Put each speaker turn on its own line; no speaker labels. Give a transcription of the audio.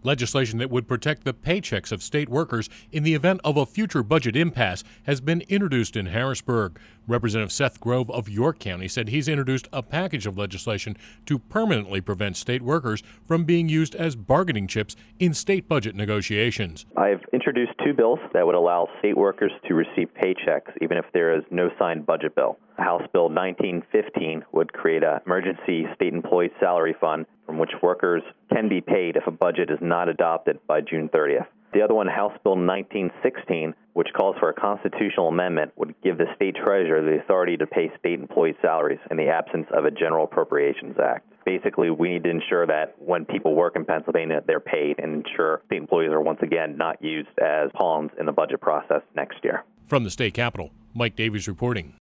Legislation that would protect the paychecks of state workers in the event of a future budget impasse has been introduced in Harrisburg. Representative Seth Grove of York County said he's introduced a package of legislation to permanently prevent state workers from being used as bargaining chips in state budget negotiations.
I've introduced two bills that would allow state workers to receive paychecks even if there is no signed budget bill. House Bill 1915 would create an emergency state employee salary fund from which workers can be paid if a budget is not adopted by June 30th. The other one, House Bill 1916, which calls for a constitutional amendment, would give the state treasurer the authority to pay state employee salaries in the absence of a General Appropriations Act. Basically, we need to ensure that when people work in Pennsylvania, they're paid and ensure state employees are once again not used as pawns in the budget process next year.
From the state capitol, Mike Davies reporting.